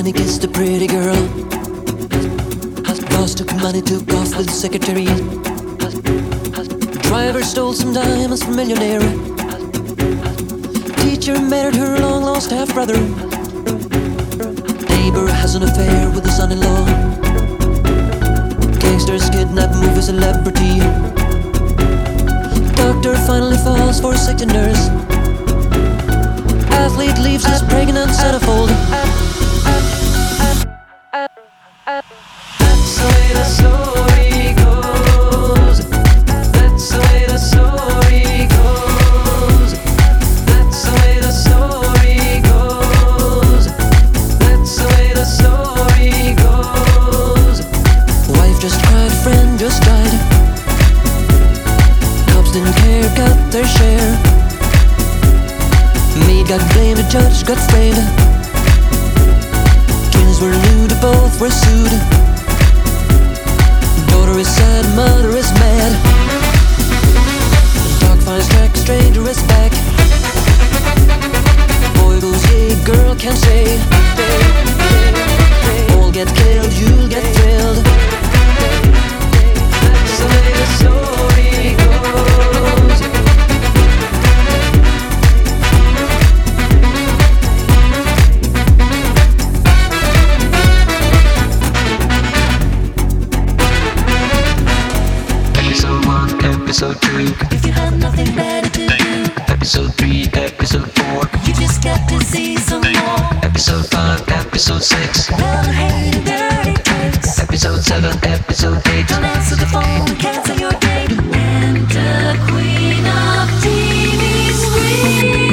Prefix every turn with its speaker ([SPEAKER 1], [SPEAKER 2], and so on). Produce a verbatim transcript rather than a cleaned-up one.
[SPEAKER 1] he kissed a pretty girl. Boss took money, took off with the secretary. Driver stole some diamonds from a millionaire. Teacher married her long-lost half-brother. Neighbor has an affair with the son-in-law. Gangsters kidnap movie celebrity. Doctor finally falls for a sick nurse. Athlete leaves his pregnant centerfold. That's the way the story goes. That's the way the story goes. That's the way the story goes. That's the way the story goes. Wife just cried, friend just died. Cops didn't care, got their share. Maid got blamed, the judge got framed. Twins were lewd, both were sued. Daughter is sad, mother is mad. Dog finds track, stranger is back. Boy goes gay, girl can't say. All get killed, you'll get thrilled. That's the way the story goes. Episode one, episode two.
[SPEAKER 2] If you have nothing better to do,
[SPEAKER 1] Episode three, episode four.
[SPEAKER 2] you just got to see some more.
[SPEAKER 1] Episode five, episode six.
[SPEAKER 2] Well, hey, dirty tricks.
[SPEAKER 1] Episode seven, episode eight.
[SPEAKER 2] Don't answer the phone, cancel your date. And the queen of T V screen.